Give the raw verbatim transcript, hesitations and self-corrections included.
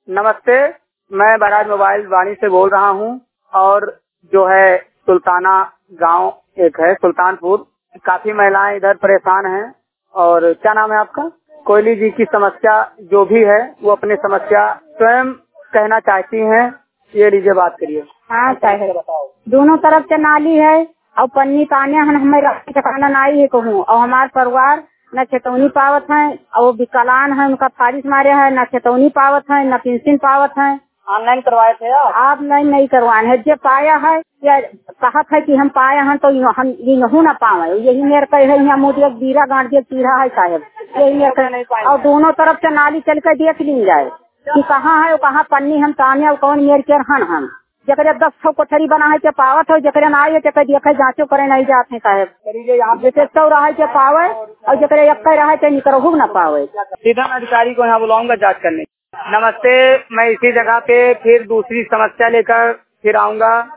नमस्ते, मैं barrage mobile वाणी से बोल रहा हूँ और जो है सुल्ताना गांव एक है सुल्तानपुर, काफी महिलाएं इधर परेशान हैं। और क्या नाम है आपका? कोयली जी की समस्या जो भी है वो अपनी समस्या स्वयं कहना चाहती हैं। ये लीजिए, बात करिए। हाँ साहब, दोनों तरफ से नाली है और पन्नी पानी हमें ठिकाना नाई है कहूँ, और हमारे परिवार न चेतौनी पावत है और वो विकलांग है, उनका फारिश मारे है, न चेतौनी पावत है न पेंशन पावत है। ऑनलाइन करवाए थे आप? आप नहीं नहीं करवाए हैं, जो पाया है या कहत है कि हम पाए हैं तो हम ये ना पावे, यही मेरे कहे है। यहाँ मोदी एक बीरा गांठ दिया चीरा है साहब, यही मेरे कहे। और दोनों तरफ से नाली चल कर देख ली जाए कि कहाँ है कहाँ पन्नी हम ताने और कौन मेरे के हन हम जकरे दस सौ कोठरी बना है के पावत हो, जकरे ना आए के देखे जांचो करे नहीं जाते हैं साहब। जैसे सौ रहा के पावे और जकरे एक रहा के निकरहू न पावे। सीधा अधिकारी को यहाँ बुलाऊंगा जांच करने। नमस्ते, मैं इसी जगह पे फिर दूसरी समस्या लेकर फिर आऊंगा।